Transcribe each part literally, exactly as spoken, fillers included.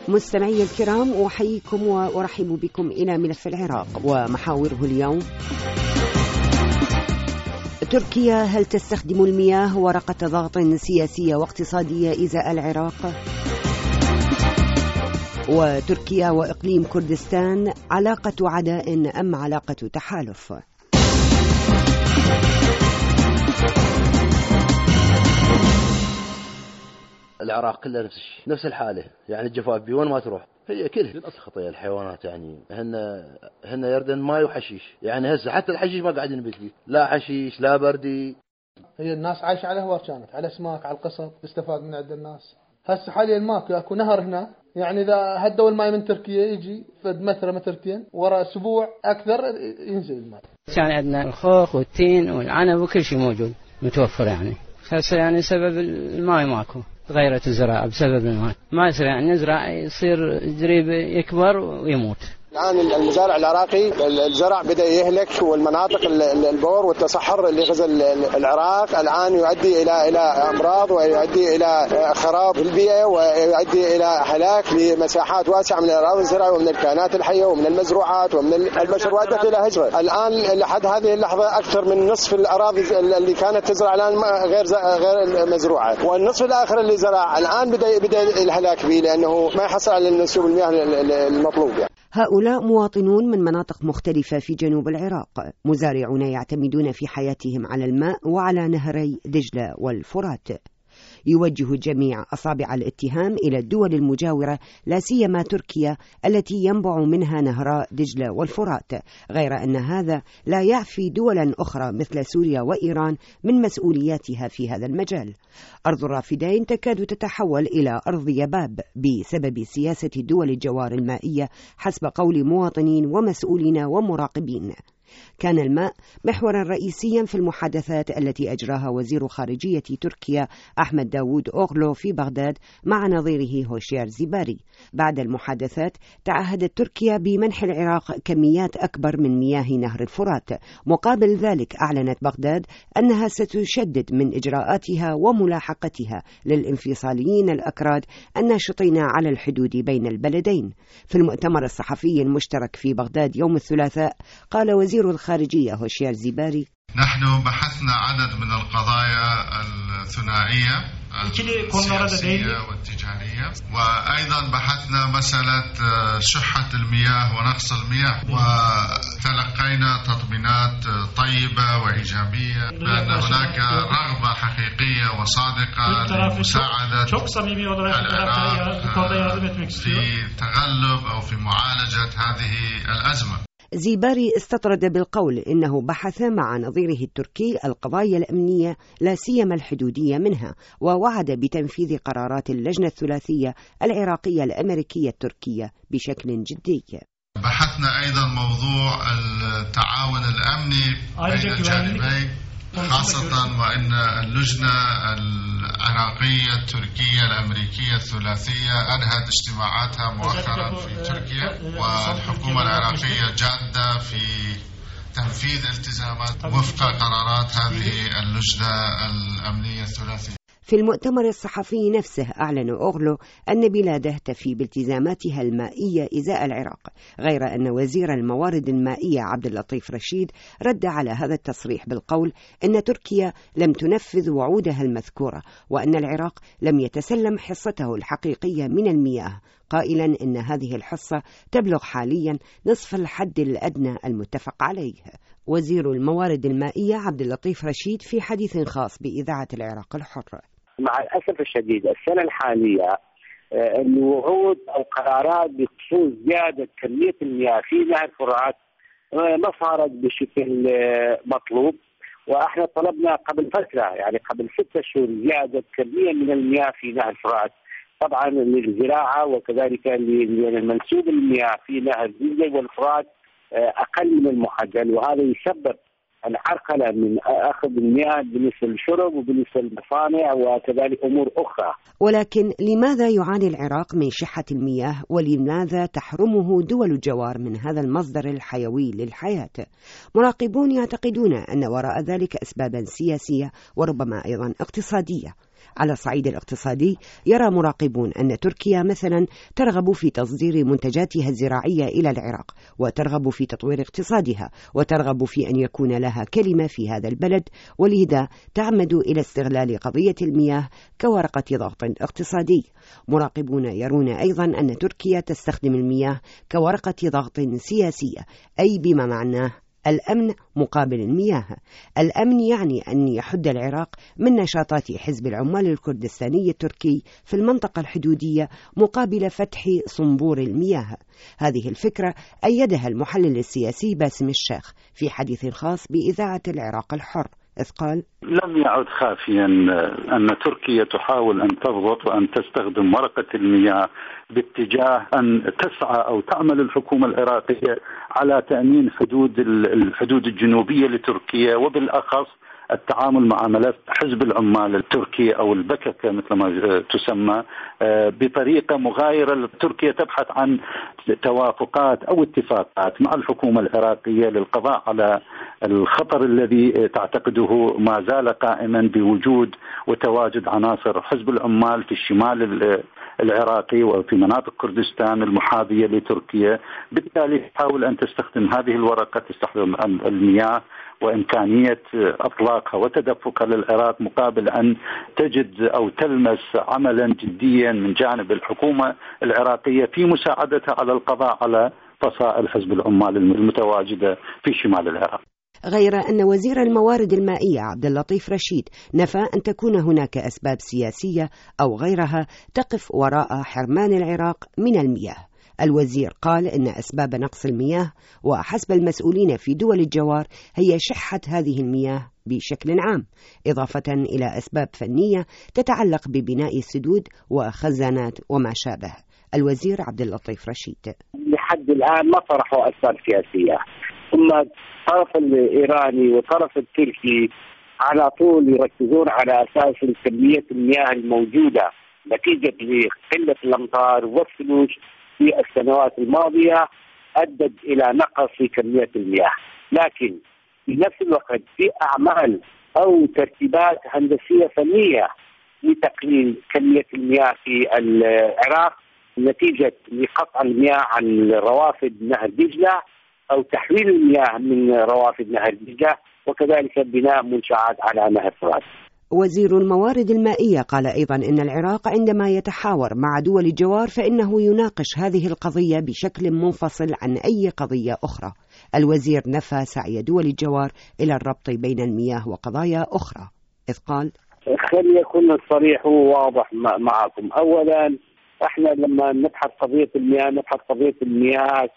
مستمعي الكرام، أحييكم وأرحب بكم إلى ملف العراق ومحاوره اليوم. تركيا هل تستخدم المياه ورقة ضغط سياسية واقتصادية إزاء العراق؟ وتركيا وإقليم كردستان علاقة عداء أم علاقة تحالف؟ العراق كله نفس الشيء، نفس الحالة، يعني الجفاف بي وين ما تروح هي كلها للأسف خطية الحيوانات. يعني هن هن يردن ماي وحشيش، يعني هسه حتى الحشيش ما قاعدين نبتلي، لا حشيش لا بردي. هي الناس عايشة على هواء، كانت على اسماك على القصب تستفاد من عند الناس. هسه حاليا ماكو، اكو نهر هنا، يعني اذا هدوا الماي من تركيا يجي فد متر مترتين ورا اسبوع اكثر ينزل الماي. كان عندنا الخوخ والتين والعنب وكل شيء موجود متوفر، يعني هسه يعني سبب الماي ماكو، تغيرت الزراعة بسبب الماء، ما يصير يعني نزرع يصير جريب يكبر ويموت. الآن المزارع العراقي الزرع بدأ يهلك، والمناطق البور والتصحر اللي غزا العراق الآن يؤدي إلى إلى أمراض ويؤدي إلى خراب البيئة ويؤدي إلى هلاك لمساحات واسعة من الأراضي الزراعية ومن الكائنات الحية ومن المزروعات ومن البشر وأدت إلى هجرة. الآن لحد هذه اللحظة أكثر من نصف الأراضي اللي كانت تزرع الآن غير غير مزروعة، والنصف الآخر اللي زرع الآن بدأ بدأ الهلاك به لأنه ما يحصل على نسوب المياه المطلوب. يعني هؤلاء مواطنون من مناطق مختلفة في جنوب العراق، مزارعون يعتمدون في حياتهم على الماء وعلى نهري دجلة والفرات. يوجه جميع أصابع الاتهام إلى الدول المجاورة، لا سيما تركيا التي ينبع منها نهرا دجلة والفرات، غير أن هذا لا يعفي دولا أخرى مثل سوريا وإيران من مسؤولياتها في هذا المجال. أرض الرافدين تكاد تتحول إلى أرض يباب بسبب سياسة دول الجوار المائية حسب قول مواطنين ومسؤولين ومراقبين. كان الماء محورا رئيسيا في المحادثات التي أجراها وزير خارجية تركيا أحمد داوود أوغلو في بغداد مع نظيره هوشيار زيباري. بعد المحادثات تعهدت تركيا بمنح العراق كميات أكبر من مياه نهر الفرات. مقابل ذلك أعلنت بغداد أنها ستشدد من إجراءاتها وملاحقتها للانفصاليين الأكراد الناشطين على الحدود بين البلدين. في المؤتمر الصحفي المشترك في بغداد يوم الثلاثاء قال وزير الخارجية هوشيار زيباري: نحن بحثنا عدد من القضايا الثنائية السياسية والتجارية، وأيضا بحثنا مسألة شحة المياه ونقص المياه، وتلقينا تطمينات طيبة وإيجابية بأن هناك رغبة حقيقية وصادقة لمساعدة العراق في تغلب أو في معالجة هذه الأزمة. زيباري استطرد بالقول إنه بحث مع نظيره التركي القضايا الأمنية لا سيما الحدودية منها، ووعد بتنفيذ قرارات اللجنة الثلاثية العراقية الأمريكية التركية بشكل جدي. بحثنا أيضا موضوع التعاون الأمني بين الجانبين، خاصة وأن اللجنة العراقية التركية الأمريكية الثلاثية أنهت اجتماعاتها مؤخرا في تركيا، والحكومة العراقية جادة في تنفيذ التزامات وفق قرارات هذه اللجنة الأمنية الثلاثية. في المؤتمر الصحفي نفسه أعلن أوغلو أن بلاده تفي بالتزاماتها المائية إزاء العراق، غير أن وزير الموارد المائية عبد اللطيف رشيد رد على هذا التصريح بالقول إن تركيا لم تنفذ وعودها المذكورة، وأن العراق لم يتسلم حصته الحقيقية من المياه، قائلا إن هذه الحصة تبلغ حاليا نصف الحد الأدنى المتفق عليه. وزير الموارد المائية عبد اللطيف رشيد في حديث خاص بإذاعة العراق الحر: مع الأسف الشديد السنة الحالية الوعود أو قرارات بخصوص زيادة كمية المياه في نهر الفرات ما صارت بشكل مطلوب، وإحنا طلبنا قبل فترة يعني قبل ستة شهور زيادة كمية من المياه في نهر الفرات، طبعا للزراعة وكذلك لمنسوب المياه في نهر دجلة والفرات أقل من المعدل، وهذا يسبب العرقلة من أخذ المياه بالنسبة للشرب وبالنسبة للمصانع وكذلك أمور أخرى. ولكن لماذا يعاني العراق من شحة المياه، ولماذا تحرمه دول الجوار من هذا المصدر الحيوي للحياة؟ مراقبون يعتقدون أن وراء ذلك أسبابا سياسية وربما أيضا اقتصادية. على الصعيد الاقتصادي، يرى مراقبون أن تركيا مثلا ترغب في تصدير منتجاتها الزراعية إلى العراق، وترغب في تطوير اقتصادها، وترغب في أن يكون لها كلمة في هذا البلد، ولذا تعمد إلى استغلال قضية المياه كورقة ضغط اقتصادي. مراقبون يرون أيضا أن تركيا تستخدم المياه كورقة ضغط سياسية، أي بما معناه الأمن مقابل المياه. الأمن يعني أن يحد العراق من نشاطات حزب العمال الكردستاني التركي في المنطقة الحدودية مقابل فتح صنبور المياه. هذه الفكرة أيدها المحلل السياسي باسم الشيخ في حديث خاص بإذاعة العراق الحر، إذ قال: لم يعد خافيا أن تركيا تحاول أن تضغط وأن تستخدم ورقة المياه باتجاه أن تسعى أو تعمل الحكومة العراقية على تأمين حدود الحدود الجنوبية لتركيا، وبالأخص التعامل مع ملف حزب العمال التركي أو البككة مثل ما تسمى بطريقة مغايرة. تركيا تبحث عن توافقات أو اتفاقات مع الحكومة العراقية للقضاء على الخطر الذي تعتقده ما زال قائما بوجود وتواجد عناصر حزب العمال في الشمال العراقي وفي مناطق كردستان المحاذية لتركيا. بالتالي تحاول أن تستخدم هذه الورقة، تستخدم المياه وإمكانية أطلاقها وتدفقها للعراق مقابل أن تجد أو تلمس عملا جديا من جانب الحكومة العراقية في مساعدتها على القضاء على فصائل حزب العمال المتواجدة في شمال العراق. غير أن وزير الموارد المائية عبد اللطيف رشيد نفى أن تكون هناك أسباب سياسية أو غيرها تقف وراء حرمان العراق من المياه. الوزير قال إن أسباب نقص المياه وحسب المسؤولين في دول الجوار هي شحة هذه المياه بشكل عام، إضافة إلى أسباب فنية تتعلق ببناء السدود وخزانات وما شابه. الوزير عبد اللطيف رشيد: لحد الآن ما طرحوا أسباب سياسية، ثم الطرف الإيراني والطرف التركي على طول يركزون على أساس كمية المياه الموجودة نتيجة لقلة الأمطار والثلوج في السنوات الماضية أدت إلى نقص في كمية المياه، لكن في نفس الوقت في أعمال أو ترتيبات هندسية فنية لتقليل كمية المياه في العراق نتيجة لقطع المياه عن روافد نهر دجلة أو تحويل المياه من روافد نهر دجلة، وكذلك بناء منشآت على نهر فرات. وزير الموارد المائية قال أيضا إن العراق عندما يتحاور مع دول الجوار فإنه يناقش هذه القضية بشكل منفصل عن أي قضية أخرى. الوزير نفى سعي دول الجوار إلى الربط بين المياه وقضايا أخرى، إذ قال: خلي يكون صريح وواضح معكم. أولا احنا لما نبحث قضية المياه نبحث قضية المياه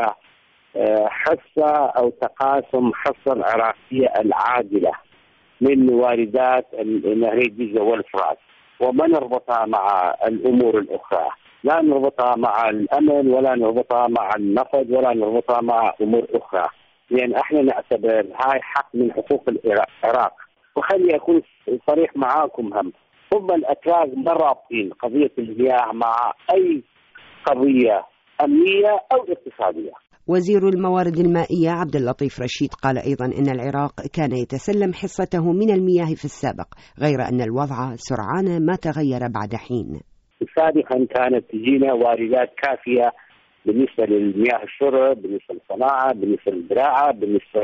كحصة أو تقاسم حصة العراقية العادلة من واردات نهري دجلة والفرات، وما نربطها مع الأمور الأخرى، لا نربطها مع الأمن ولا نربطها مع النفط ولا نربطها مع أمور أخرى، لأن احنا نعتبر هاي حق من حقوق العراق. وخلي أكون صريح معاكم، هم هم الأتراك ما رابطين قضية المياه مع أي قضية أمنية أو اقتصادية. وزير الموارد المائية عبد اللطيف رشيد قال أيضا إن العراق كان يتسلم حصته من المياه في السابق، غير أن الوضع سرعان ما تغير بعد حين. سابقا كانت تجينا واردات كافية بالنسبة للمياه الشرب، بالنسبة للصناعة، بالنسبة للزراعة، بالنسبة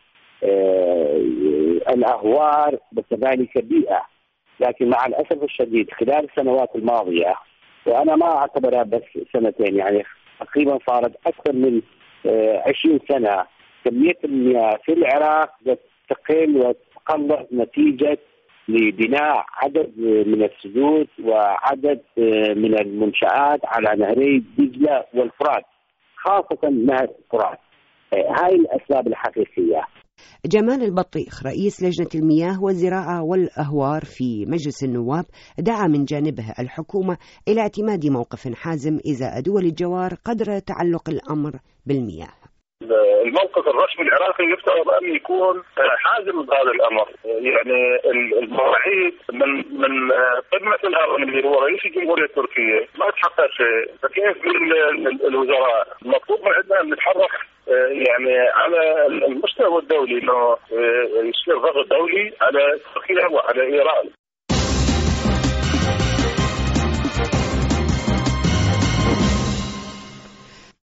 للأهوار، وكذلك بيئة. لكن مع الأسف الشديد خلال السنوات الماضية، وأنا ما أعتبرها بس سنتين، يعني تقريبا صارت أكثر من عشرين سنة، كمية المياه في العراق تقل وتقلص نتيجة لبناء عدد من السدود وعدد من المنشآت على نهري دجلة والفرات، خاصة نهر الفرات. هاي الأسباب الحقيقية. جمال البطيخ رئيس لجنة المياه والزراعة والأهوار في مجلس النواب دعا من جانبه الحكومة إلى اعتماد موقف حازم إزاء دول الجوار قدر تعلق الأمر بالمياه. الموقف الرسمي العراقي يفترض أن يكون حازم بهذا الأمر، يعني المواعيد من من قمة الهرم اللي هو رئيس الجمهورية التركية ما تحقق شيء، فكيف الوزراء المطلوب من عندنا أن نتحرك يعني على المستوى الدولي، انه يصير ضغط دولي على تركيا وعلى ايران.